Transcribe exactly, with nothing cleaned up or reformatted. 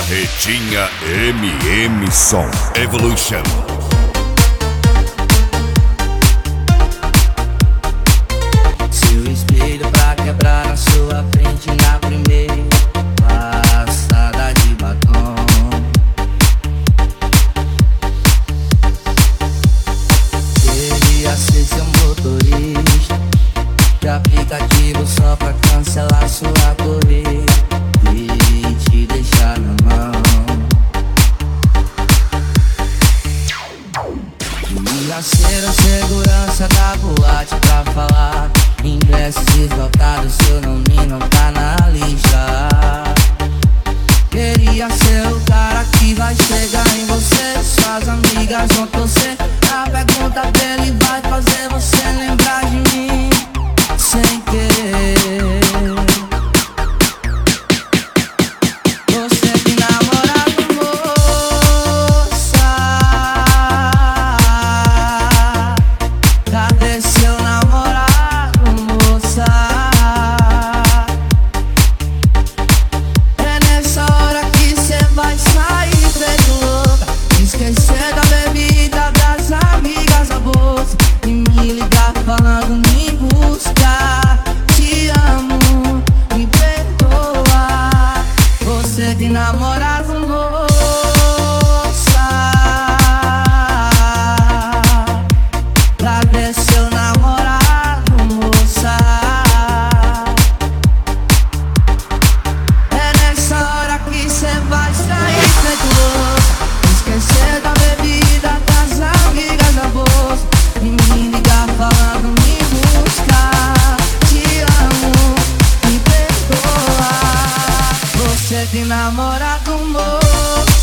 Barretinha M M Som Evolution. Seu espelho pra quebrar na sua frente na primeira passada de batom. Queria ser seu motorista de aplicativo só pra cancelar sua corrida e te deixar na mão. Queria ser a segurança da boate pra falar ingressos esgotados, seu nome não tá na lista. Queria ser o cara que vai chegar em você, suas amigas vão torcer. A pergunta dele vai fazer você lembrar de mim sem querer. Você tem namorado, moça? Cadê seu namorado, moça? É nessa hora que cê vai sair feito louca, esquecer da bebida, das amigas, da bolsa, e me ligar falando me buscar. Te amo, me perdoa. Você tem namorado, moça? Cadê seu namorado, moça? É nessa hora que cê vai sair feito louca, esquecer da bebida, das amigas, da bolsa, e me ligar falando me buscar. Te amo, me perdoa. Você tem namorado, moça?